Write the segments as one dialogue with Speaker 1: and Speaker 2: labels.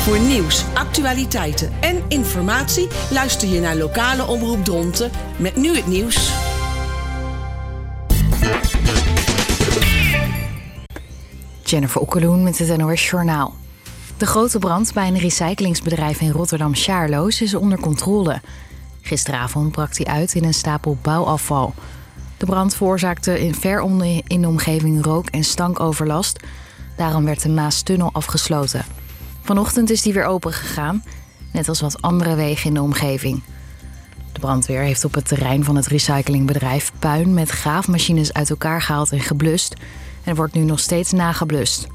Speaker 1: Voor nieuws, actualiteiten en informatie luister je naar lokale omroep Dronten met nu het nieuws.
Speaker 2: Jennifer Okkeloen met het NOS Journaal. De grote brand bij een recyclingsbedrijf in Rotterdam-Sjaarloos is onder controle. Gisteravond brak die uit in een stapel bouwafval. De brand veroorzaakte ver in de omgeving rook- en stankoverlast. Daarom werd de Maastunnel afgesloten. Vanochtend is die weer open gegaan, net als wat andere wegen in de omgeving. De brandweer heeft op het terrein van het recyclingbedrijf puin met graafmachines uit elkaar gehaald en geblust. En wordt nu nog steeds nageblust.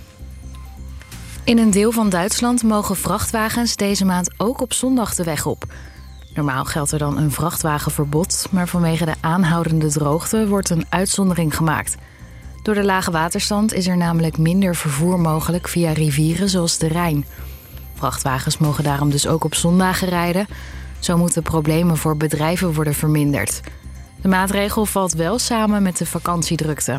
Speaker 2: In een deel van Duitsland mogen vrachtwagens deze maand ook op zondag de weg op. Normaal geldt er dan een vrachtwagenverbod, maar vanwege de aanhoudende droogte wordt een uitzondering gemaakt. Door de lage waterstand is er namelijk minder vervoer mogelijk via rivieren zoals de Rijn. Vrachtwagens mogen daarom dus ook op zondagen rijden. Zo moeten problemen voor bedrijven worden verminderd. De maatregel valt wel samen met de vakantiedrukte.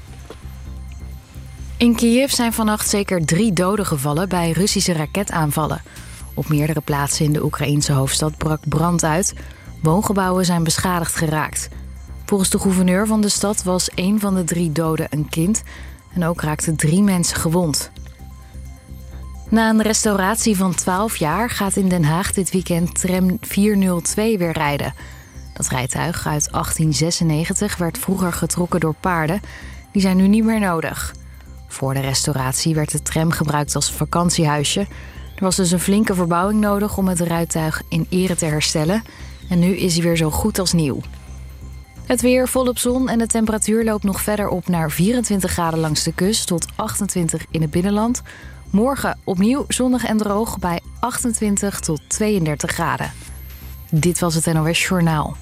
Speaker 2: In Kiev zijn vannacht zeker 3 doden gevallen bij Russische raketaanvallen. Op meerdere plaatsen in de Oekraïense hoofdstad brak brand uit. Woongebouwen zijn beschadigd geraakt. Volgens de gouverneur van de stad was 1 van de 3 doden een kind. En ook raakten 3 mensen gewond. Na een restauratie van 12 jaar gaat in Den Haag dit weekend tram 402 weer rijden. Dat rijtuig uit 1896 werd vroeger getrokken door paarden. Die zijn nu niet meer nodig. Voor de restauratie werd de tram gebruikt als vakantiehuisje. Er was dus een flinke verbouwing nodig om het rijtuig in ere te herstellen. En nu is hij weer zo goed als nieuw. Het weer volop zon en de temperatuur loopt nog verder op naar 24 graden langs de kust tot 28 in het binnenland. Morgen opnieuw zonnig en droog bij 28 tot 32 graden. Dit was het NOS Journaal.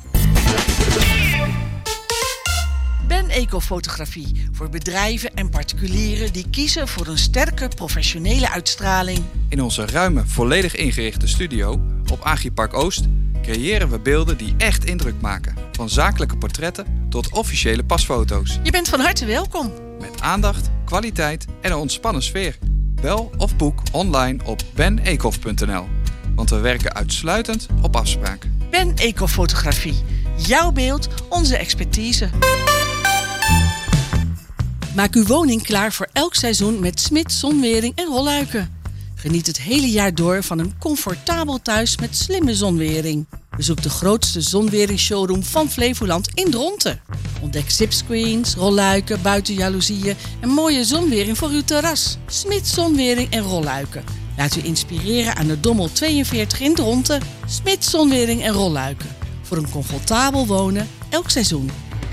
Speaker 1: Ben Ecofotografie voor bedrijven en particulieren die kiezen voor een sterke professionele uitstraling.
Speaker 3: In onze ruime, volledig ingerichte studio op Agripark Oost creëren we beelden die echt indruk maken. Van zakelijke portretten tot officiële pasfoto's.
Speaker 1: Je bent van harte welkom.
Speaker 3: Met aandacht, kwaliteit en een ontspannen sfeer. Bel of boek online op benecof.nl. Want we werken uitsluitend op afspraak.
Speaker 1: Ben Ecofotografie. Jouw beeld, onze expertise. Maak uw woning klaar voor elk seizoen met Smit Zonwering en Rolluiken. Geniet het hele jaar door van een comfortabel thuis met slimme zonwering. Bezoek de grootste zonweringsshowroom van Flevoland in Dronten. Ontdek zipscreens, rolluiken, buitenjaloezieën en mooie zonwering voor uw terras. Smit Zonwering en Rolluiken. Laat u inspireren aan de Dommel 42 in Dronten. Smit Zonwering en Rolluiken. Voor een comfortabel wonen elk seizoen.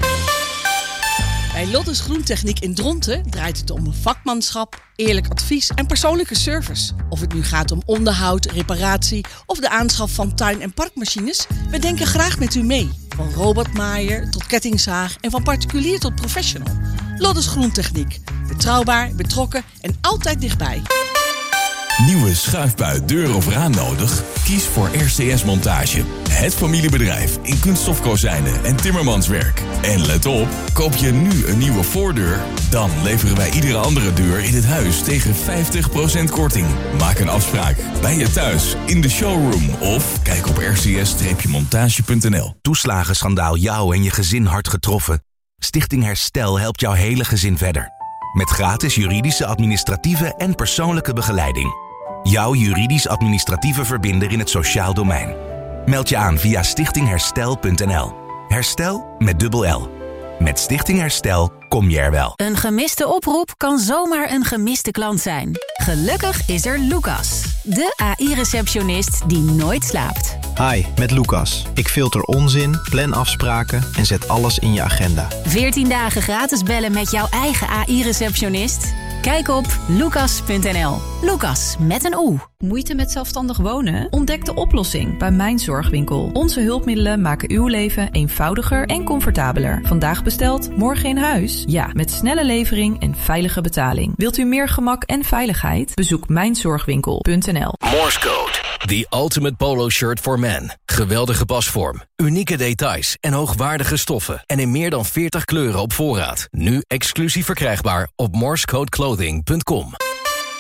Speaker 1: Bij Loddes Groentechniek in Dronten draait het om vakmanschap, eerlijk advies en persoonlijke service. Of het nu gaat om onderhoud, reparatie of de aanschaf van tuin- en parkmachines, we denken graag met u mee. Van robotmaaier tot kettingzaag en van particulier tot professional. Loddes Groentechniek. Betrouwbaar, betrokken en altijd dichtbij.
Speaker 4: Nieuwe schuifbui, deur of raam nodig? Kies voor RCS Montage. Het familiebedrijf in kunststofkozijnen en timmermanswerk. En let op, koop je nu een nieuwe voordeur? Dan leveren wij iedere andere deur in het huis tegen 50% korting. Maak een afspraak bij je thuis, in de showroom of kijk op rcs-montage.nl.
Speaker 5: Toeslagenschandaal jou en je gezin hard getroffen? Stichting Herstel helpt jouw hele gezin verder. Met gratis juridische, administratieve en persoonlijke begeleiding. Jouw juridisch-administratieve verbinder in het sociaal domein. Meld je aan via stichtingherstel.nl. Herstel met dubbel L. Met Stichting Herstel kom je er wel.
Speaker 6: Een gemiste oproep kan zomaar een gemiste klant zijn. Gelukkig is er Lucas, de AI-receptionist die nooit slaapt.
Speaker 7: Hi, met Lucas. Ik filter onzin, plan afspraken en zet alles in je agenda.
Speaker 6: 14 dagen gratis bellen met jouw eigen AI-receptionist? Kijk op lucas.nl. Lucas met een O.
Speaker 8: Moeite met zelfstandig wonen? Ontdek de oplossing bij Mijn Zorgwinkel. Onze hulpmiddelen maken uw leven eenvoudiger en comfortabeler. Vandaag besteld, morgen in huis? Ja, met snelle levering en veilige betaling. Wilt u meer gemak en veiligheid? Bezoek mijnzorgwinkel.nl.
Speaker 9: Morse Code. The ultimate polo shirt for men. Geweldige pasvorm, unieke details en hoogwaardige stoffen. En in meer dan 40 kleuren op voorraad. Nu exclusief verkrijgbaar op morsecodeclothing.com.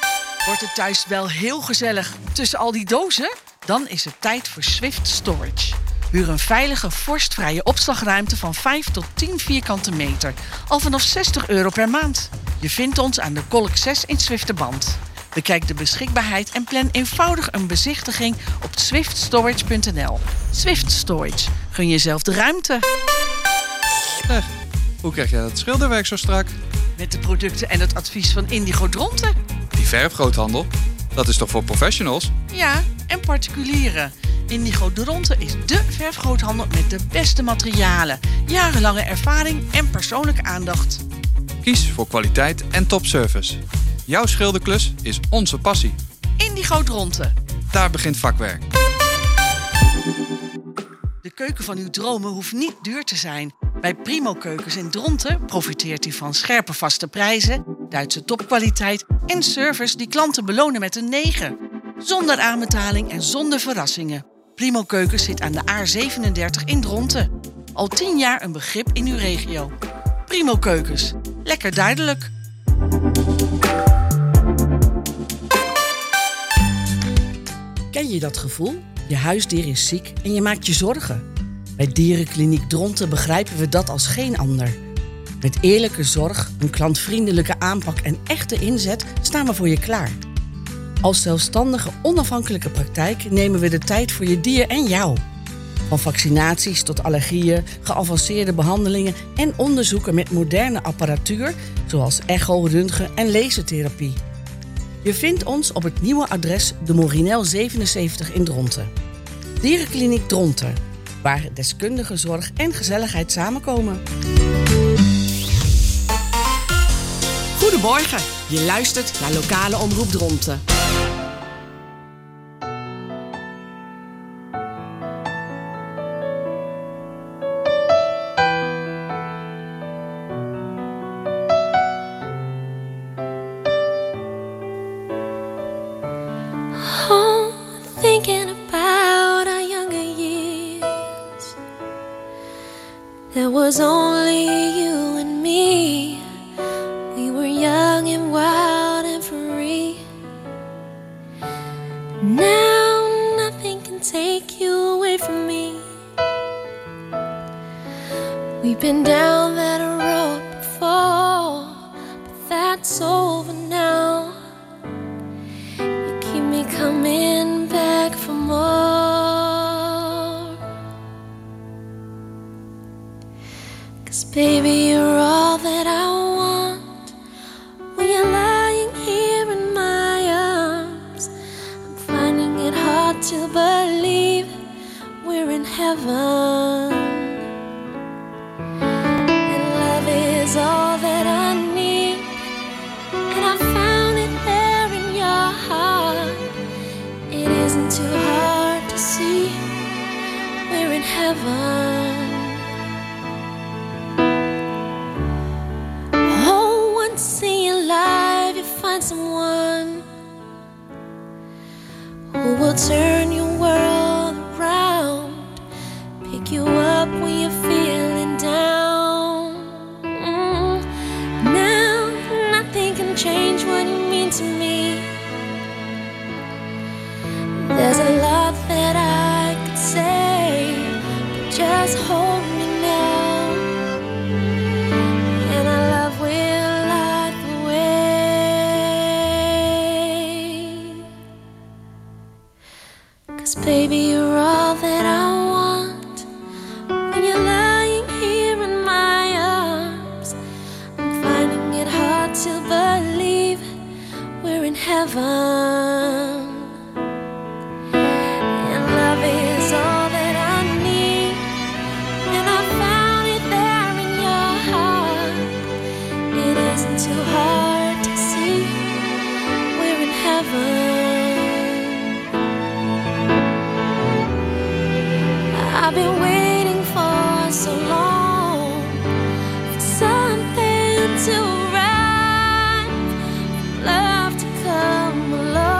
Speaker 1: Wordt het thuis wel heel gezellig tussen al die dozen? Dan is het tijd voor Swift Storage. Huur een veilige, vorstvrije opslagruimte van 5 tot 10 vierkante meter. Al vanaf €60 per maand. Je vindt ons aan de Kolk 6 in Zwifterband. Bekijk de beschikbaarheid en plan eenvoudig een bezichtiging op swiftstorage.nl. Swift Storage. Gun jezelf de ruimte.
Speaker 3: Hoe krijg jij dat schilderwerk zo strak?
Speaker 1: Met de producten en het advies van Indigo Dronten.
Speaker 3: Die verfgroothandel, dat is toch voor professionals?
Speaker 1: Ja, en particulieren. Indigo Dronten is dé verfgroothandel met de beste materialen, jarenlange ervaring en persoonlijke aandacht.
Speaker 3: Kies voor kwaliteit en topservice. Jouw schilderklus is onze passie.
Speaker 1: Indigo Dronten.
Speaker 3: Daar begint vakwerk.
Speaker 1: De keuken van uw dromen hoeft niet duur te zijn. Bij Primo Keukens in Dronten profiteert u van scherpe vaste prijzen, Duitse topkwaliteit en service die klanten belonen met een 9. Zonder aanbetaling en zonder verrassingen. Primo Keukens zit aan de A37 in Dronten. Al 10 jaar een begrip in uw regio. Primo Keukens. Lekker duidelijk. Ken je dat gevoel? Je huisdier is ziek en je maakt je zorgen. Bij Dierenkliniek Dronten begrijpen we dat als geen ander. Met eerlijke zorg, een klantvriendelijke aanpak en echte inzet staan we voor je klaar. Als zelfstandige, onafhankelijke praktijk nemen we de tijd voor je dier en jou. Van vaccinaties tot allergieën, geavanceerde behandelingen en onderzoeken met moderne apparatuur, zoals echo, röntgen en lasertherapie. Je vindt ons op het nieuwe adres de Morinel 77 in Dronten. Dierenkliniek Dronten, waar deskundige zorg en gezelligheid samenkomen. Goedemorgen, je luistert naar Lokale Omroep Dronten.
Speaker 10: Thinking about our younger years, there was only you and me. We were young and wild and free. Now nothing can take you away from me. We've been down that road before, but that's over now. You keep me coming back for more. 'Cause baby, you're all that I want. When you're lying here in my arms, I'm finding it hard to believe we're in heaven. And love is all that I need, and I found it there in your heart. It isn't too hard to see we're in heaven. Oh, once in your life you find someone who will turn your world around, pick you up when you're feeling down. Now nothing can change what you mean to me. There's a lot that I could say, but just hold me now, and our love will light the way. 'Cause baby, you're all that I want. When you're lying here in my arms, I'm finding it hard to believe we're in heaven. Is all that I need, and I found it there in your heart. It isn't too hard to see we're in heaven. I've been waiting for so long for something to arrive, love to come along.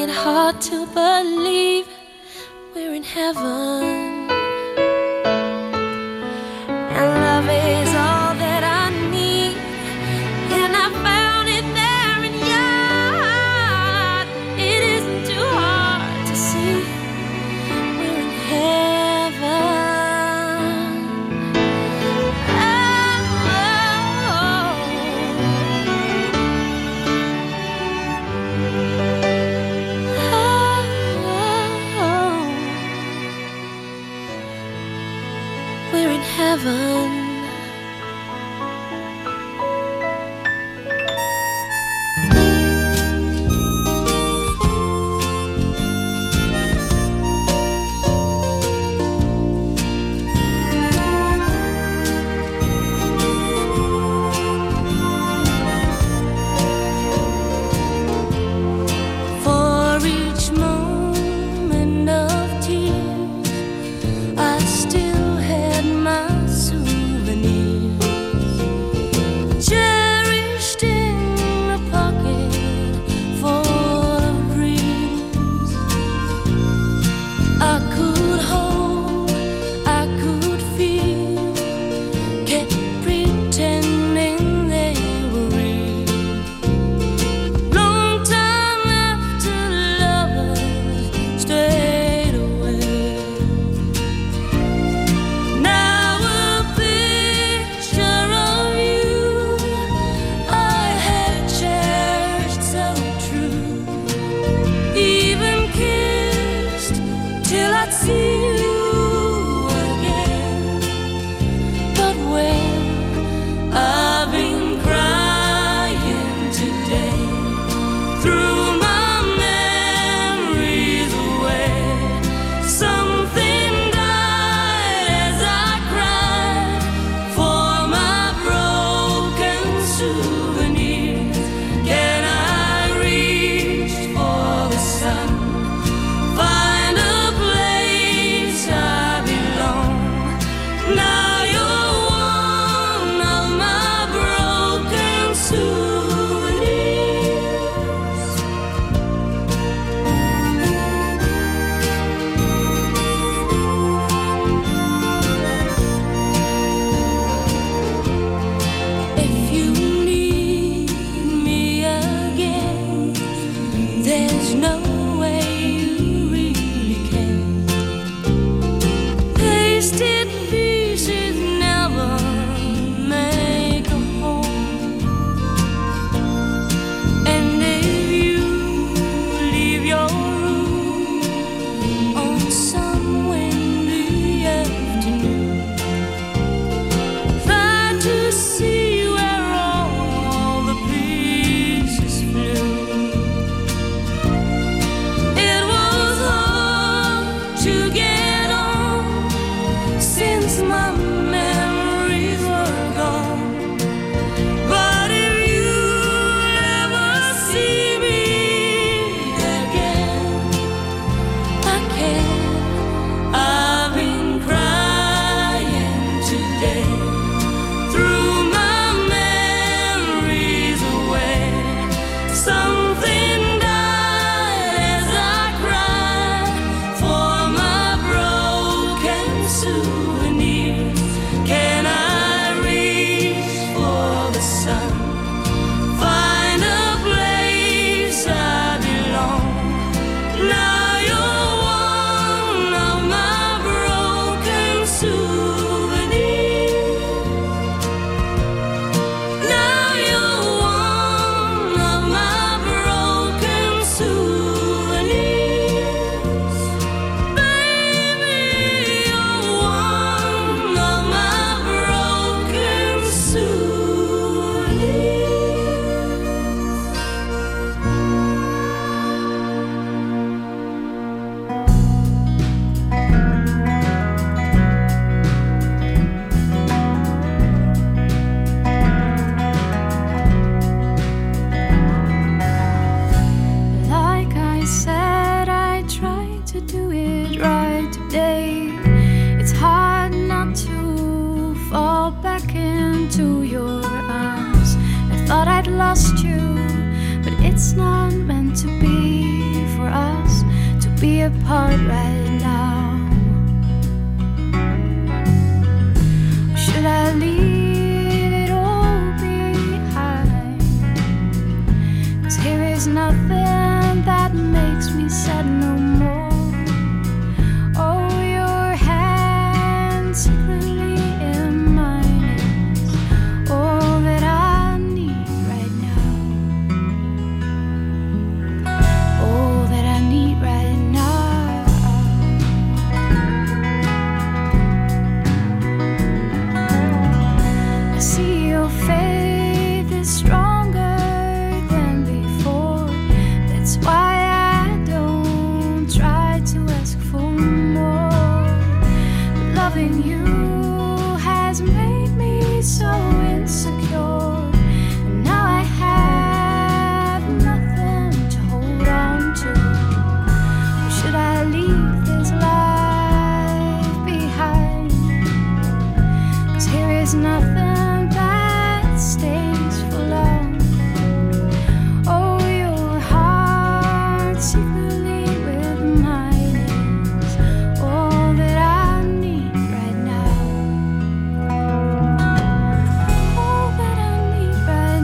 Speaker 10: it hard to believe we're in heaven. And love is all that I need, and I found it there in your heart. It isn't too hard to see we're in heaven. We're in heaven. For each moment of tears, I still had my souvenirs, cherished in a pocket full of dreams. I could hold, I could feel, kept pretending they were real. Long time after lovers strayed away, now a picture of you I had cherished so true, even kissed till I'd see you again. But when I've been crying today, threw my memories away, something died as I cried for my broken souvenirs. Can I reach for the sun, find a place I belong? Now you're one of my broken souvenirs. If you need me again, there's no way you really can. Pasted pieces never make a home. And if you leave your room on some windy afternoon, try to see where all the pieces flew. be apart right now. Should I leave it all behind? 'Cause here is nothing that makes me sad no more. Oh, your hand secretly in mine is all that I need right now. All that I need right now. I see your faith is stronger than before. That's why I don't try to ask for more. But loving you has made me so insecure. And now I have nothing to hold on to. Or should I leave this life behind? 'Cause here is nothing that stays for long. Oh, your heart secretly with mine is all that I need right now. All that I need right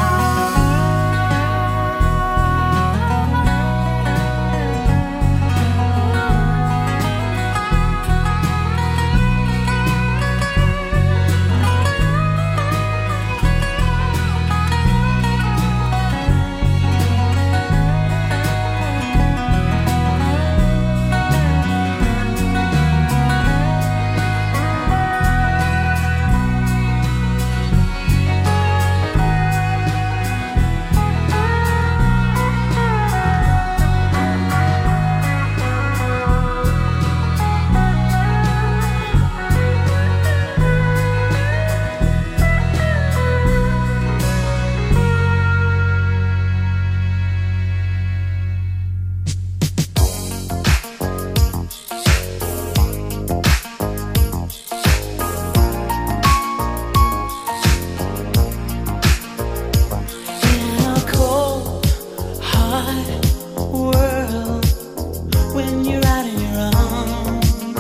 Speaker 10: in a cold, hard world when you're out on your own.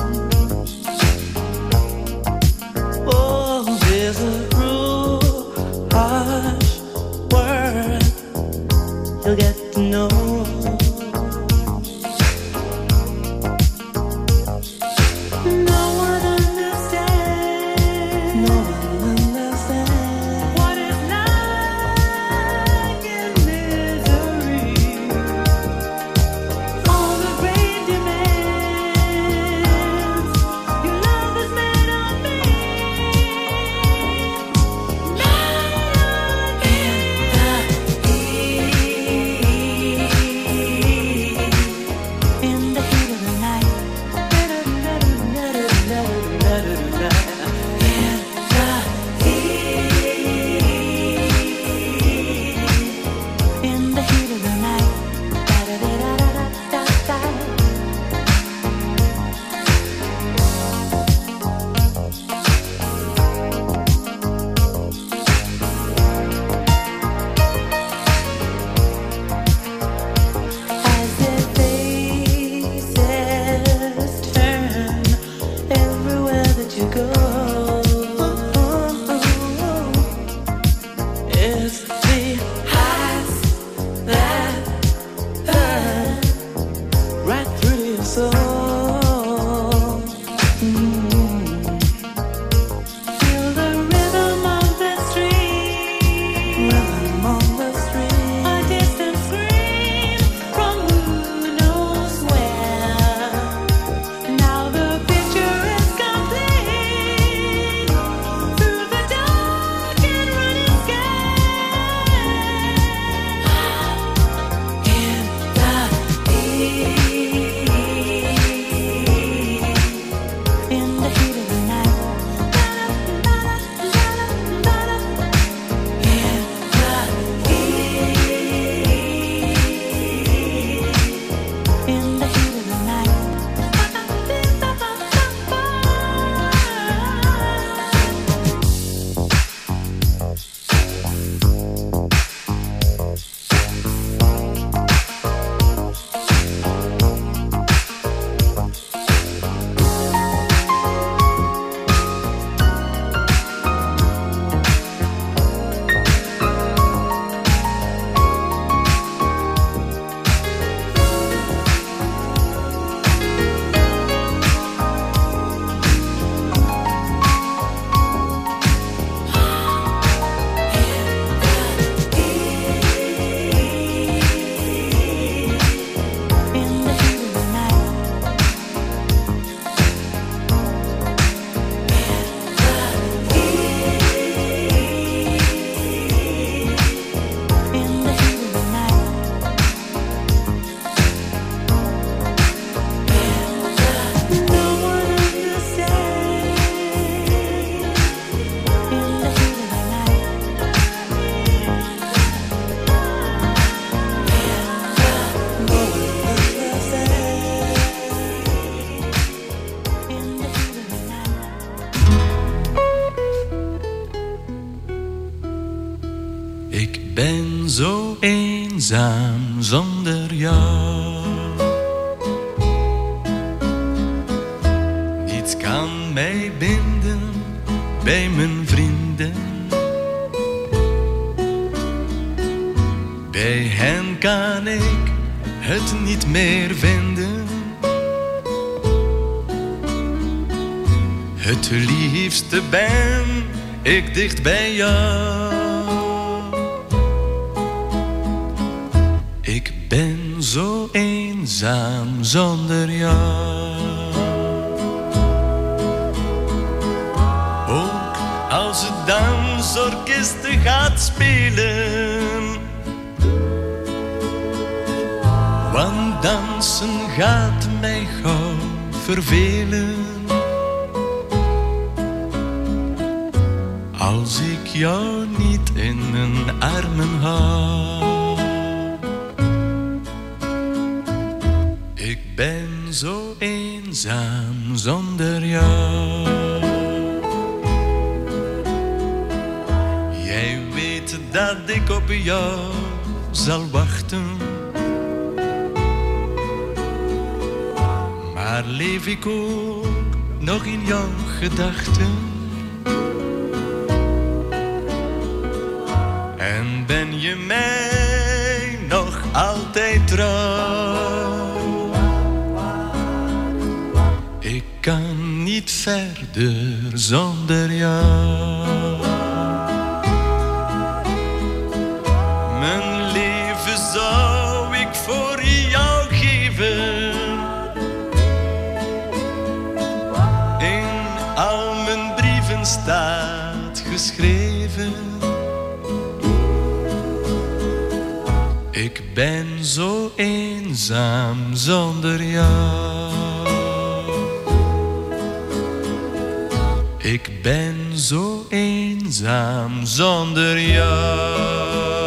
Speaker 10: Oh, there's a cruel, harsh world you'll get to know. No one understands. No one understands what it's like in misery. All the great demands your love is made on me. Made on me. In the
Speaker 11: eenzaam zonder jou. Niets kan mij binden bij mijn vrienden. Bij hen kan ik het niet meer vinden. Het liefste ben ik dicht bij jou. Ik ben zo eenzaam zonder jou. Ook als het dansorkest gaat spelen, want dansen gaat mij gauw vervelen. Als ik jou niet in mijn armen hou. Ik ben zo eenzaam zonder jou. Jij weet dat ik op jou zal wachten. Maar leef ik ook nog in jouw gedachten? En ben je mij nog altijd trouw? Ik kan niet verder zonder jou. Mijn leven zou ik voor jou geven. In al mijn brieven staat geschreven. Ik ben zo eenzaam zonder jou. Ik ben zo eenzaam zonder jou.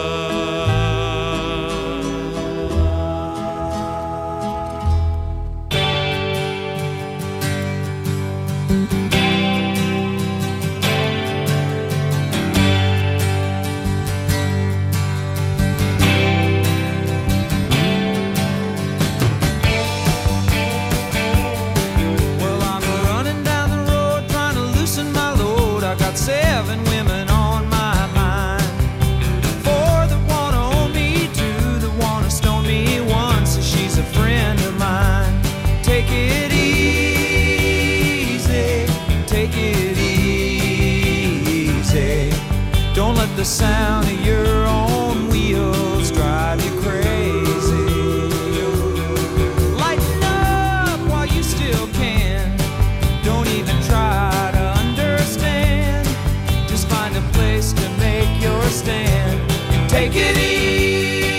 Speaker 12: The sound of your own wheels drive you crazy. Lighten up while you still can. Don't even try to understand. Just find a place to make your stand and take it easy.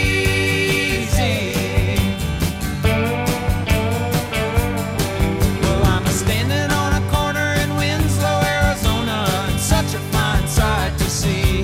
Speaker 12: Well, I'm standing on a corner in Winslow, Arizona, and such a fine sight to see.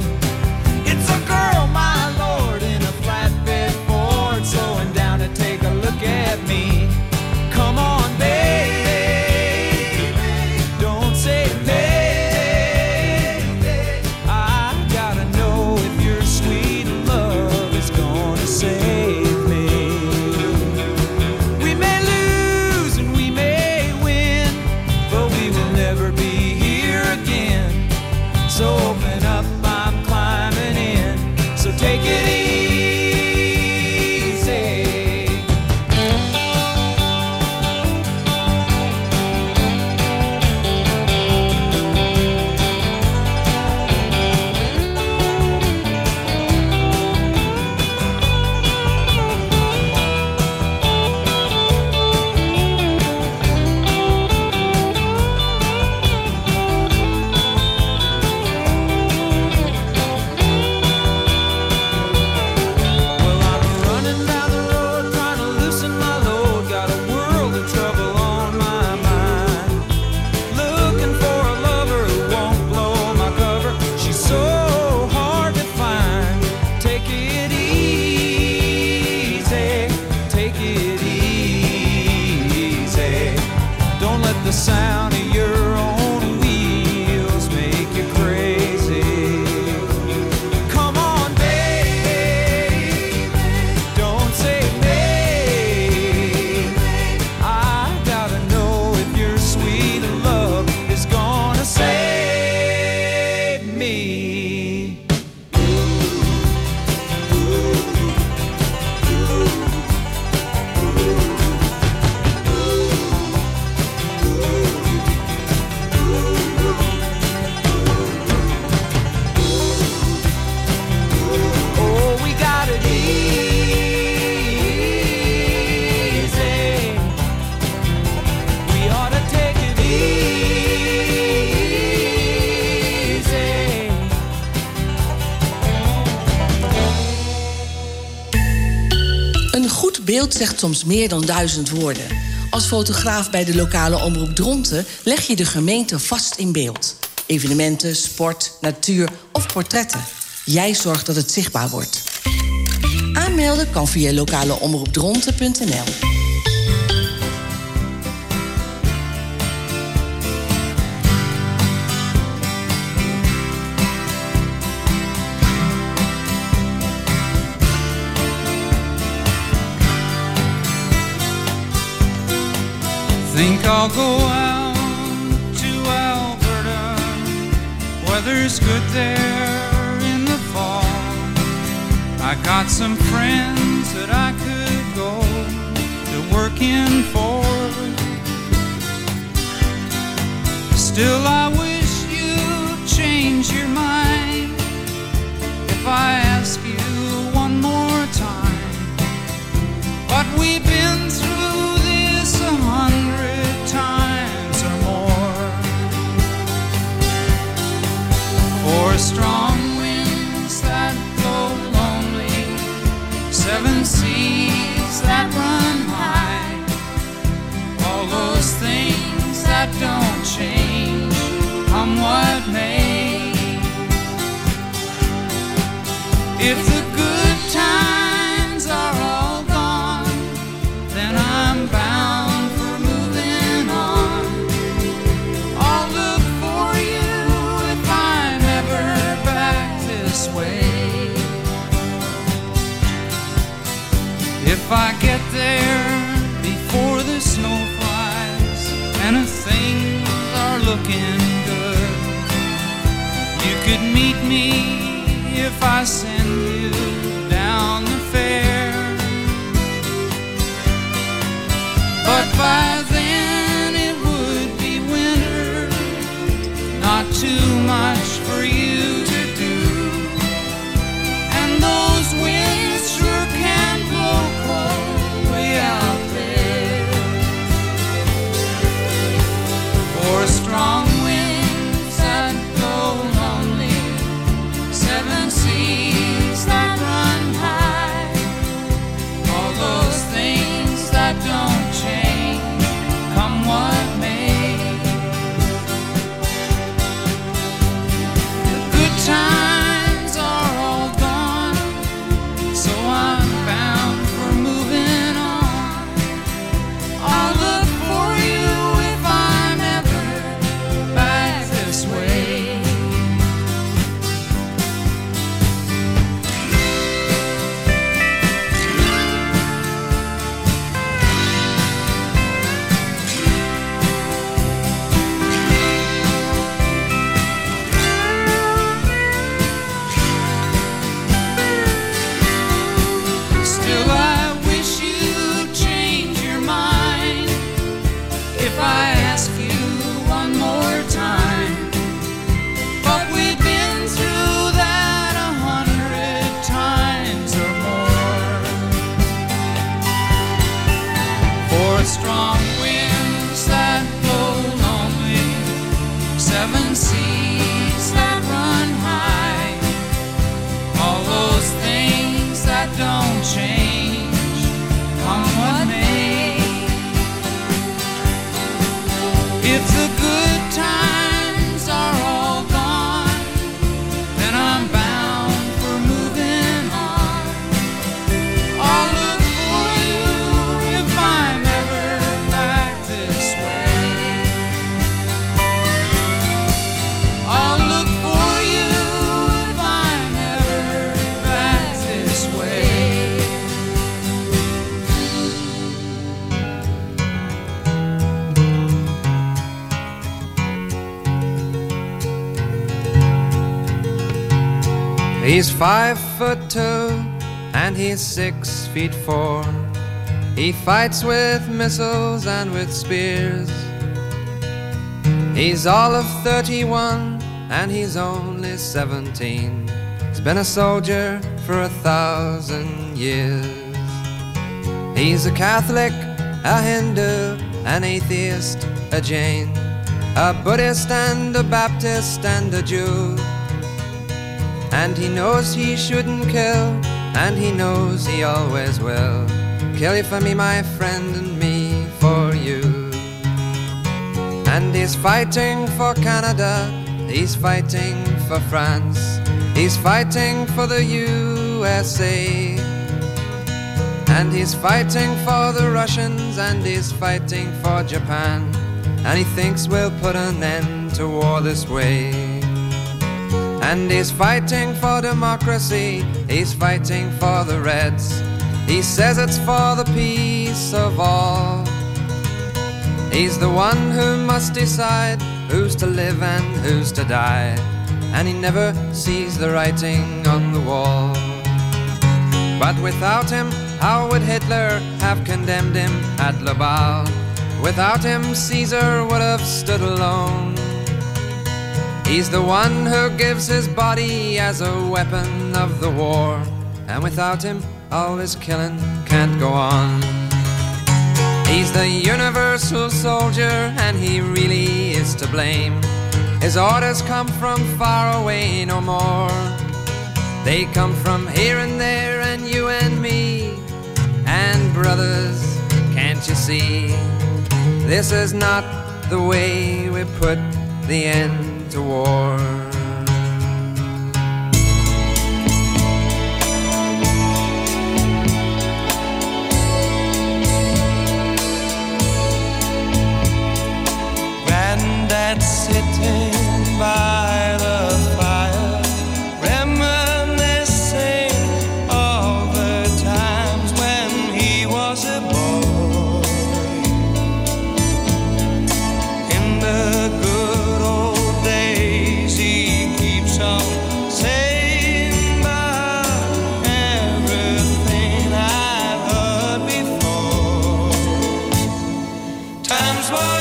Speaker 1: Een goed beeld zegt soms meer dan 1000 woorden. Als fotograaf bij de lokale omroep Dronten leg je de gemeente vast in beeld. Evenementen, sport, natuur of portretten. Jij zorgt dat het zichtbaar wordt. Aanmelden kan via lokaleomroepdronten.nl.
Speaker 12: Think I'll go out to Alberta. Weather's good there in the fall. I got some friends that I could go to working for. Still I wish you'd change your mind if I ask you one more time. But we've been through this 100 times or more. For strong winds that blow lonely, 7 seas that run high, all those things that don't change, come what may. If the good times are all gone, then I'm bound for moving on. I'll look for you if I'm ever back this way. If I get there before the snow flies and things are looking good, you could meet me if I send you down the fair. But by then it would be winter, not too much for you to do. And those winds sure can blow cold way out there. For strong winds that blow lonely, 7 seas that run high, all those things that don't change, come what may. The good times are all gone, so I'm bound for moving on. I'll look for you if I'm ever back this way. Still I wish you'd change your mind if I ask you one more time. But we've been through that 100 times or more. For strong winds that blow lonely, 7 seas that run high, all those things that don't change, come what may. If the good times are all gone, then I'm bound for moving on. I'll look for you if I'm ever back this way. I'll look for you if I'm ever back this way.
Speaker 13: He's 5'2" and he's 6'4". He fights with missiles and with spears. He's all of 31 and he's only 17. He's been a soldier for 1,000 years. He's a Catholic, a Hindu, an atheist, a Jain, a Buddhist and a Baptist and a Jew. And he knows he shouldn't kill, and he knows he always will. kill you for me, my friend, and me for you. And he's fighting for Canada, he's fighting for France, he's fighting for the USA. And he's fighting for the Russians, and he's fighting for Japan. And he thinks we'll put an end to war this way. And he's fighting for democracy, he's fighting for the Reds. He says it's for the peace of all. He's the one who must decide who's to live and who's to die. And he never sees the writing on the wall. But without him, how would Hitler have condemned him at Laval? Without him, Caesar would have stood alone. He's the one who gives his body as a weapon of the war. And without him, all this killing can't go on. He's the universal soldier, and he really is to blame. His orders come from far away no more. They come from here and there, and you and me. And brothers, can't you see? This is not the way we put the end to war.
Speaker 14: Granddad sitting by the fire, reminiscing of the times when he was a boy. In the good old days, he keeps on saying about everything I've heard before. Times were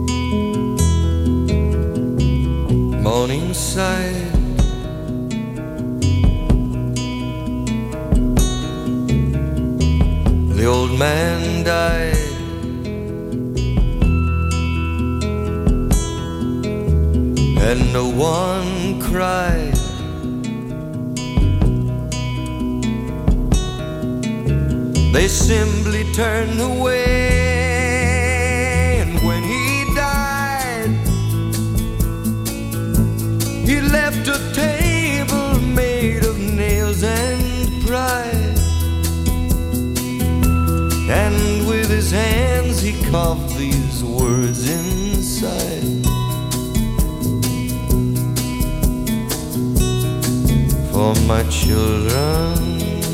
Speaker 11: Morningside, old man died. And no one cried. They simply turned away. And when he died, he left a table made of nails and pride. And with his hands he carved these words inside. For my children,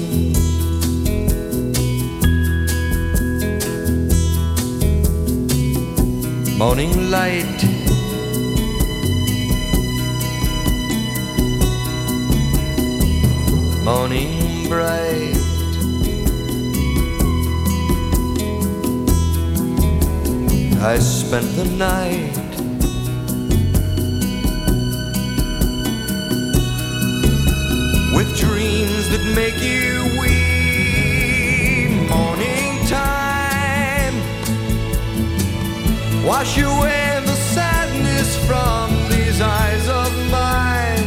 Speaker 11: morning light, morning bright, I spent the night with dreams that make you weep. Morning time, wash away the sadness from these eyes of mine.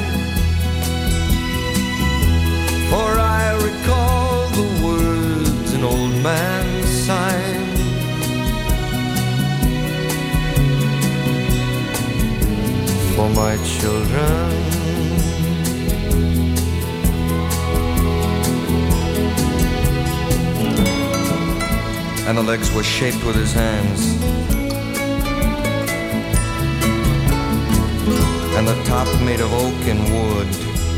Speaker 11: For I recall the words an old man signed. For my children, and the legs were shaped with his hands, and the top made of oak and wood.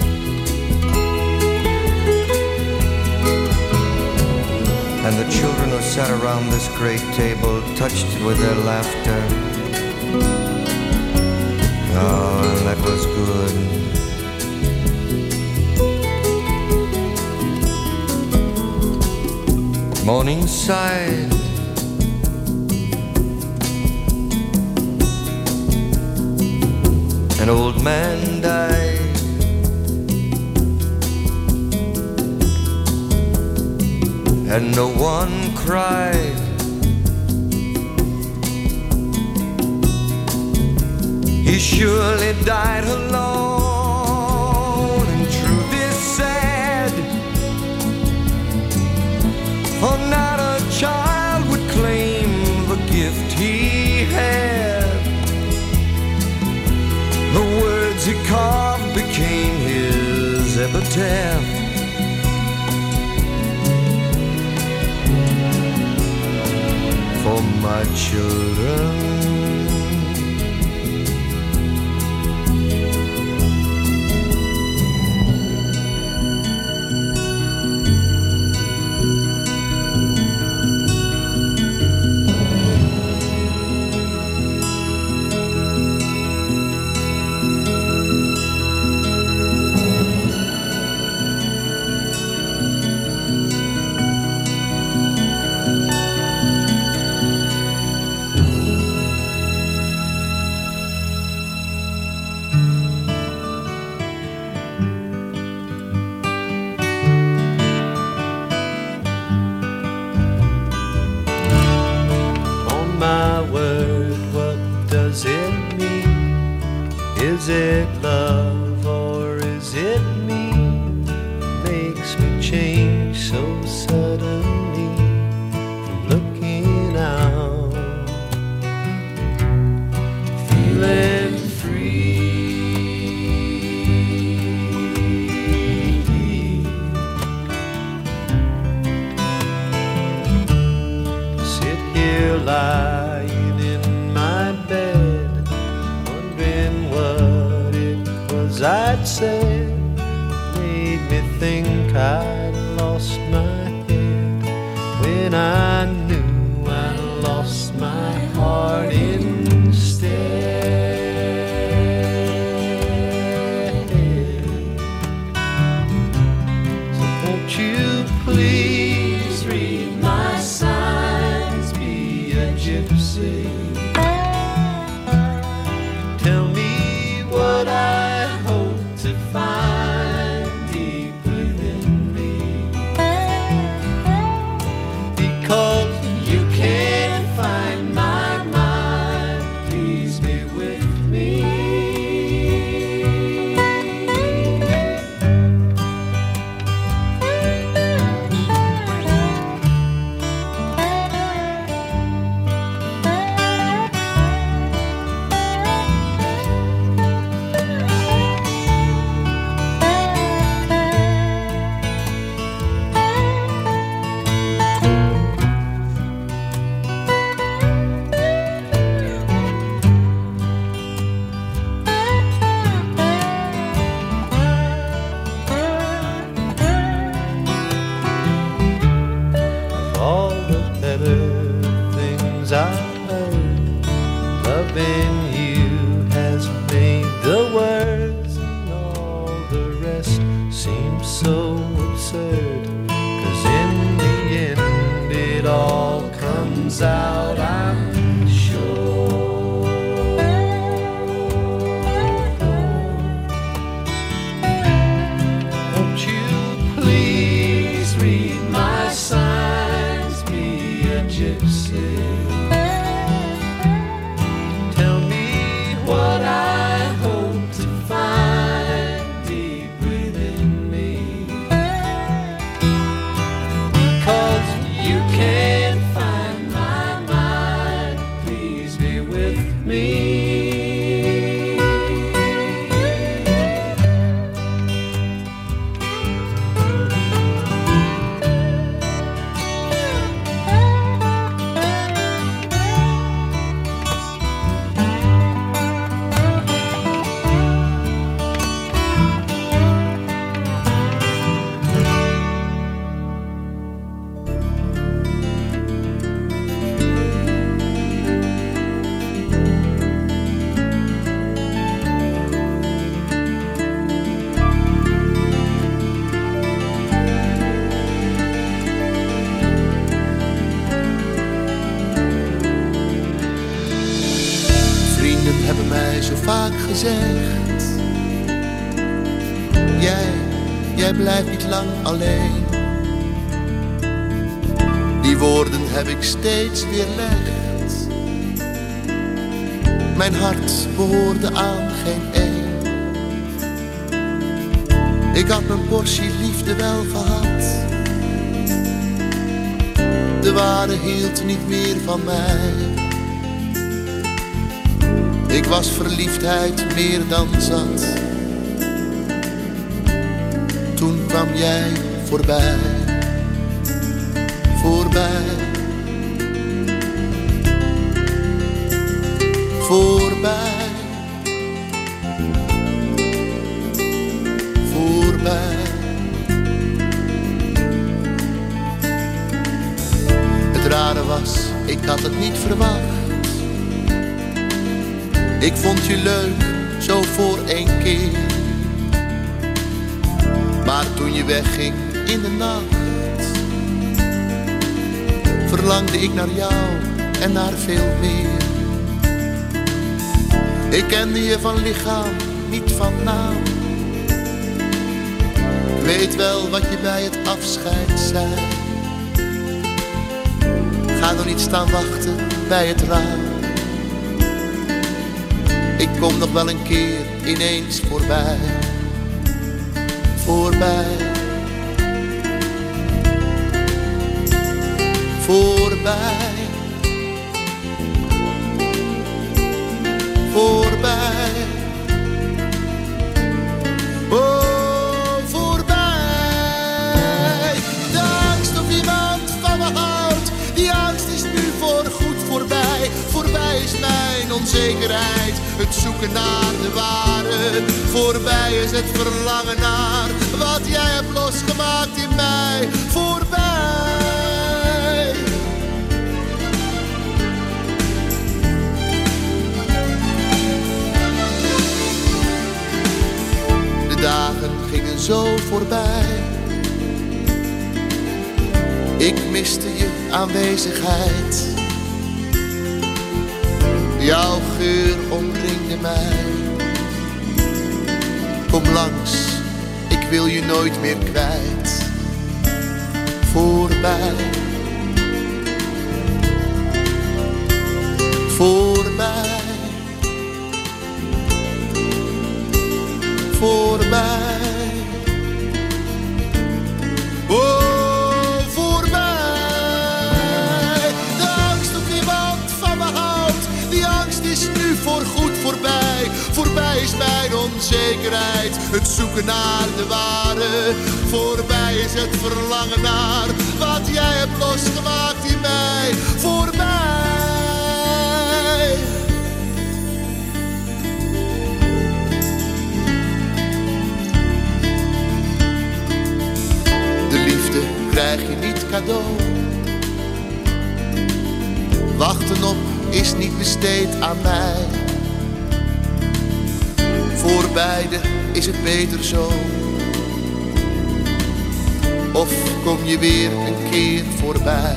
Speaker 11: And the children who sat around this great table touched it with their laughter. Oh, that was good. Morningside, an old man died, and no one cried. He surely died alone, and truth is said, for not a child would claim the gift he had. The words he carved became his epitaph. For my children, is it love or is it me? Makes me change so suddenly from looking out, feeling free. Sit here lying in my bed, wondering what it was I'd said. Made me think I'd lost my head when I knew I lost my heart instead. So won't you please read my signs, be a gypsy. Tell me what I hope to find deep within me. Because zegt, jij blijft niet lang alleen. Die woorden heb ik steeds weerlegd. Mijn hart behoorde aan geen een. Ik had mijn portie liefde wel gehad. De ware hield niet meer van mij. Ik was verliefdheid meer dan zat. Toen kwam jij voorbij. Voorbij. Voorbij. Voorbij. Het rare was, ik had het niet verwacht. Ik vond je leuk, zo voor 1 keer. Maar toen je wegging in de nacht, verlangde ik naar jou en naar veel meer. Ik kende je van lichaam, niet van naam. Ik weet wel wat je bij het afscheid zei. Ga dan niet staan wachten bij het raam. Ik kom nog wel een keer ineens voorbij. Voorbij. Voorbij. Voorbij. Oh, voorbij. De angst of iemand van me houdt, die angst is nu voorgoed voorbij. Voorbij is mijn onzekerheid, het zoeken naar de ware. Voorbij is het verlangen naar wat jij hebt losgemaakt in mij. Voorbij. De dagen gingen zo voorbij. Ik miste je aanwezigheid. Jouw geur omringde mij. Kom langs, ik wil je nooit meer kwijt. Voorbij. Voorbij. Voorbij. Oh, voorbij. De angst of iemand van me houdt, die angst is nu voorgoed voorbij. Voorbij is mijn onzekerheid, het zoeken naar de ware. Voorbij is het verlangen naar wat jij hebt losgemaakt in mij. Voorbij. De liefde krijg je niet cadeau. Wachten op is niet besteed aan mij. Voor beide is het beter zo. Of kom je weer een keer voorbij.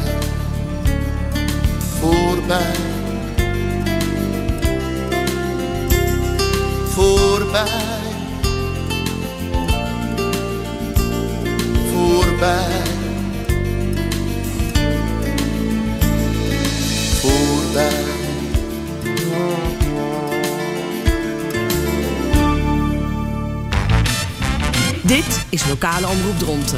Speaker 11: Voorbij. Voorbij. Voorbij. Voorbij.
Speaker 1: Dit is Lokale Omroep Dronten.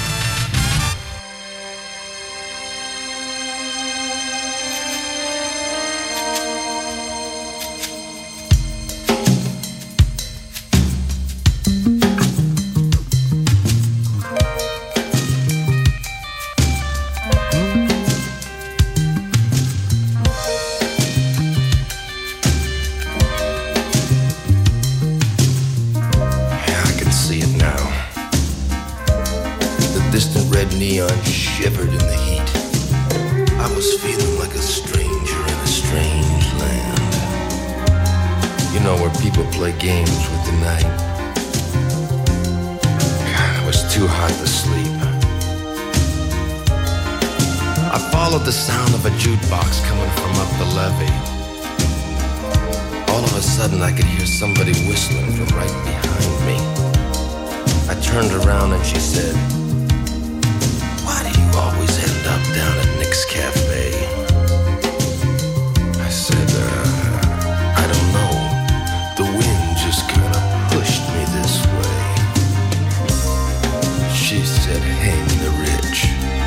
Speaker 15: neon shivered in the heat. I was feeling like a stranger in a strange land. You know, where people play games with the night. God, it was too hot to sleep. I followed the sound of a jukebox coming from up the levee. all of a sudden I could hear somebody whistling from right behind me. I turned around and she said, "Why do you always end up down at Nick's Cafe?" I said, I don't know. The wind just kind of pushed me this way. She said, "Hang the rich."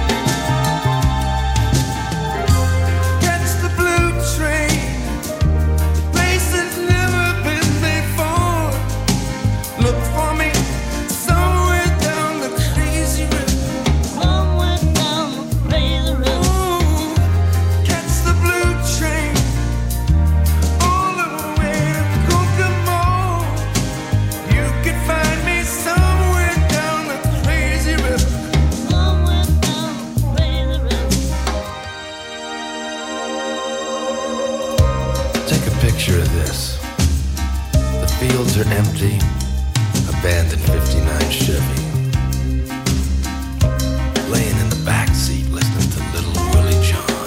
Speaker 14: Catch the blue train, place that's never been before. Look for me somewhere down the crazy river. Somewhere down the crazy river. Ooh, catch the blue train all the way to Kokomo. You can find me somewhere down the crazy river. Somewhere down the crazy river.
Speaker 15: Take a picture of this. The fields are empty, abandoned 59 Chevy. Laying in the back seat listening to Little Willie John.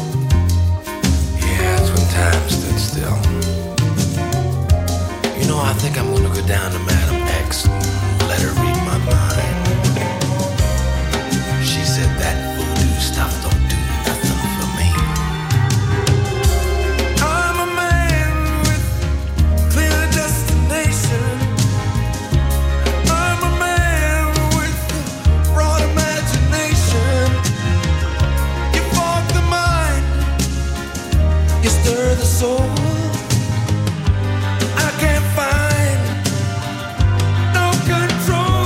Speaker 15: Yeah, it's when time stood still. You know, I think I'm gonna go down to Madam X and let her read my mind. She said that voodoo stuff don't do nothing for me.
Speaker 14: I'm a man with clear destination. I'm a man with broad imagination. You fog the mind, you stir the soul. I can't find no control.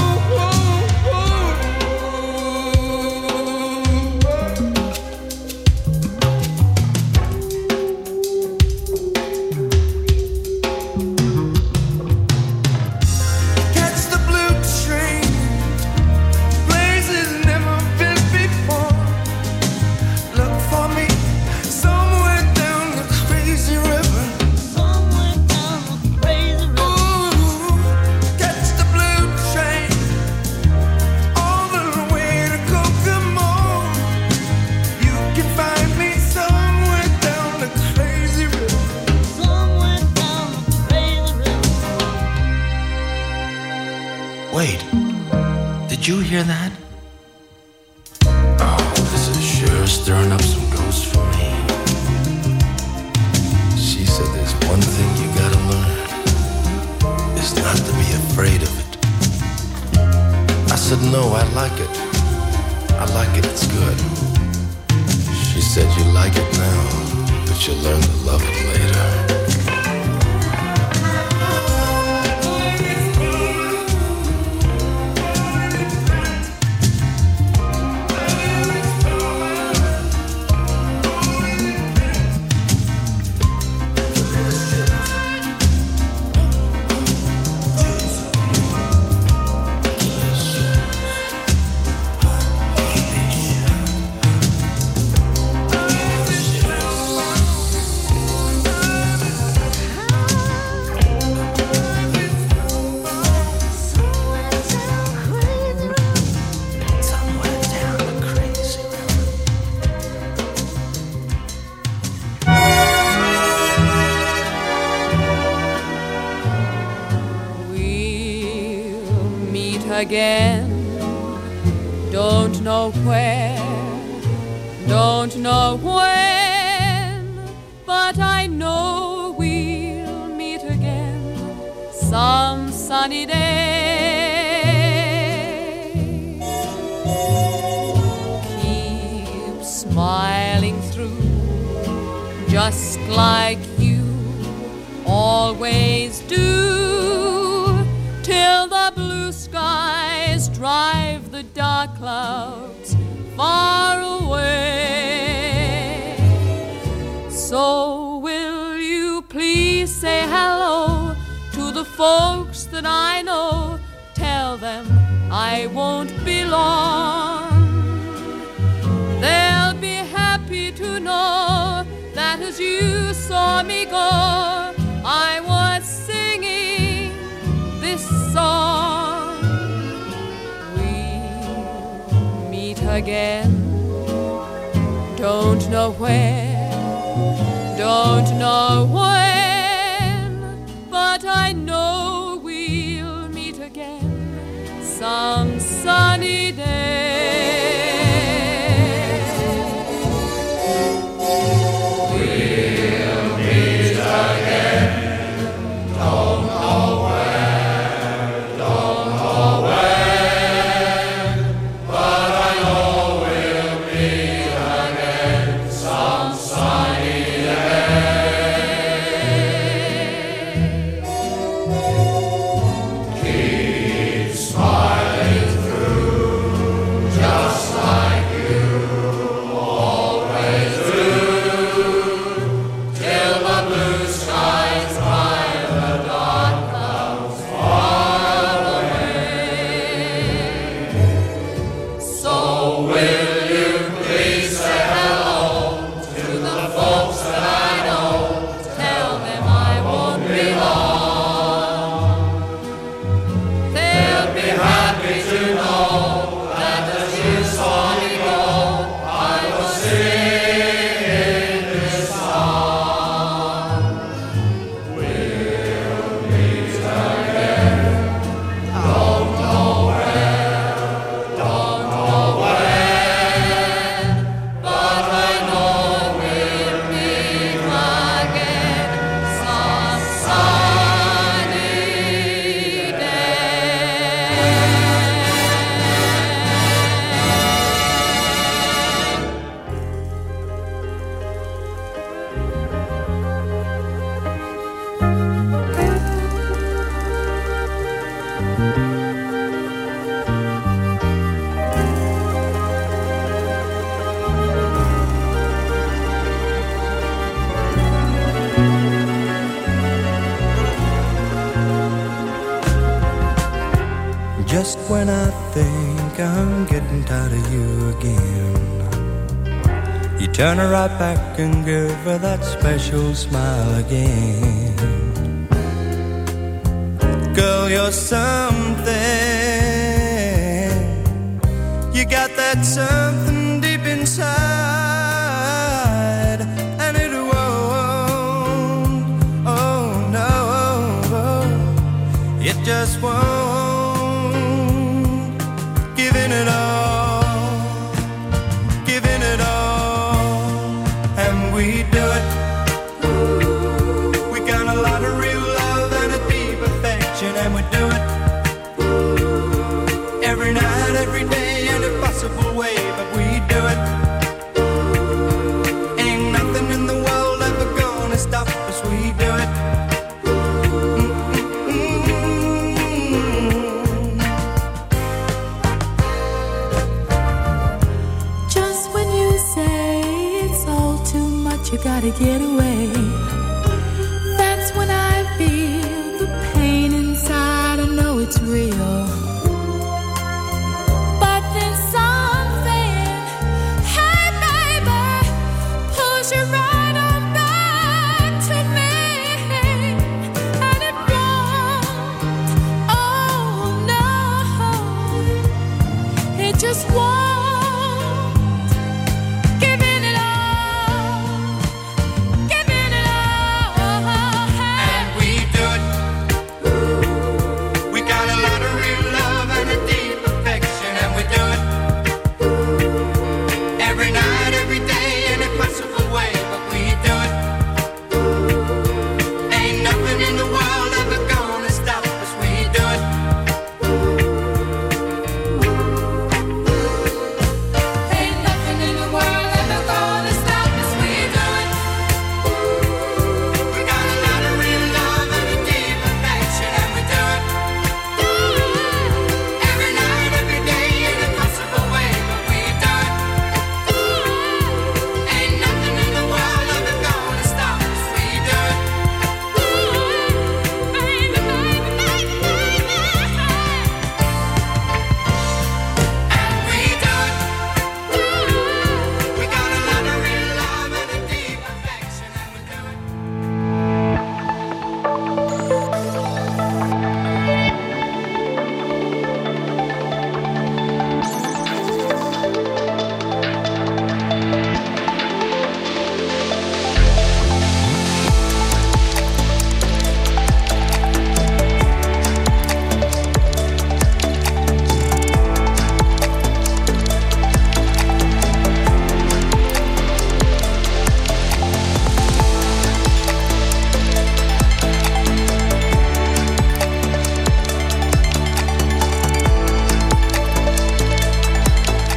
Speaker 14: Catch the blue train, places never been before. Look for me somewhere down the crazy river. Somewhere down the crazy river. Ooh, catch the blue train all the way to Kokomo. You can find me somewhere down the crazy river. Somewhere down the crazy river.
Speaker 15: Wait, did you hear that? Oh, this is sure stirring up some ghosts for me. She said there's one thing you gotta learn. Is not to be afraid of it. I said, no, I like it. I like it, it's good. She said, you like it now, but you'll learn to love it later.
Speaker 16: Again, don't know where, don't know when, but I know we'll meet again some sunny day. Keep smiling through, just like you always do, till the blue skies drive the dark clouds far away. So will you please say hello to the folks that I know? Tell them I won't be long. They'll be happy to know that as you saw me go, I was singing this song. We'll meet again, don't know where, don't know when, some sunny day.
Speaker 14: We'll meet again. Don't know where, don't know when, but I know we'll meet again some sunny day. Keep smiling through, just like you always do, till the blue skies hide, the dark clouds far away. So will you please say hello to the folks that I know?
Speaker 16: Tell them I won't be long.
Speaker 14: They'll be happy to know that as you saw me go, I was singing this song. We'll meet again. Don't know where, don't know when, but I know we'll meet again some sunny day.
Speaker 17: Just when I think I'm getting tired of you again, you turn her right back and give her that special smile again. Girl, you're something. You got that something deep inside, and it won't, oh no, it just won't. Giving it all, giving it all, and we do it. We got a lot of real love and a deep affection, and we do it every night, every day, in a possible way, but we do it. Ain't nothing in the world ever gonna stop us, we do it.
Speaker 10: Just when you say it's all too much, you gotta get away. That's when I feel the pain inside. I know it's real. But there's something, hey baby, pulls you right on back to me. And it won't, oh no, it just won't.